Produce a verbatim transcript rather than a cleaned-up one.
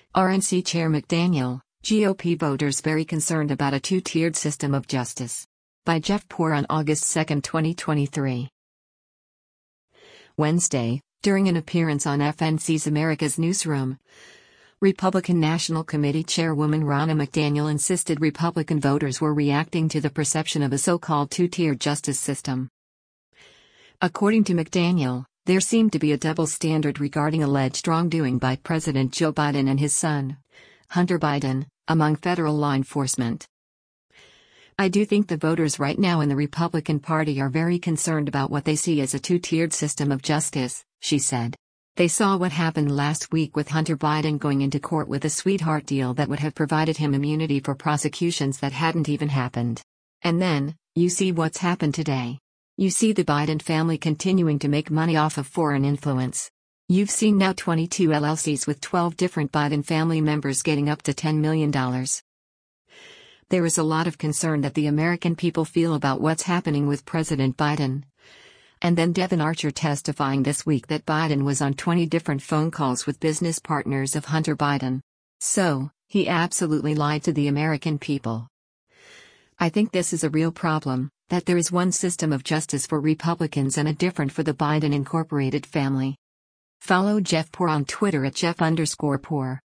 R N C Chair McDaniel, G O P voters very concerned about a two-tiered system of justice. By Jeff Poor on August second, twenty twenty-three. Wednesday, during an appearance on F N C's America's Newsroom, Republican National Committee Chairwoman Ronna McDaniel insisted Republican voters were reacting to the perception of a so-called two-tiered justice system. According to McDaniel, there seemed to be a double standard regarding alleged wrongdoing by President Joe Biden and his son, Hunter Biden, among federal law enforcement. I do think the voters right now in the Republican Party are very concerned about what they see as a two-tiered system of justice, she said. They saw what happened last week with Hunter Biden going into court with a sweetheart deal that would have provided him immunity for prosecutions that hadn't even happened. And then, you see what's happened today. You see the Biden family continuing to make money off of foreign influence. You've seen now twenty-two L L Cs with twelve different Biden family members getting up to ten million dollars. There is a lot of concern that the American people feel about what's happening with President Biden. And then Devon Archer testifying this week that Biden was on twenty different phone calls with business partners of Hunter Biden. So, he absolutely lied to the American people. I think this is a real problem, that there is one system of justice for Republicans and a different for the Biden Incorporated family. Follow Jeff Poor on Twitter at Jeff underscore Poor.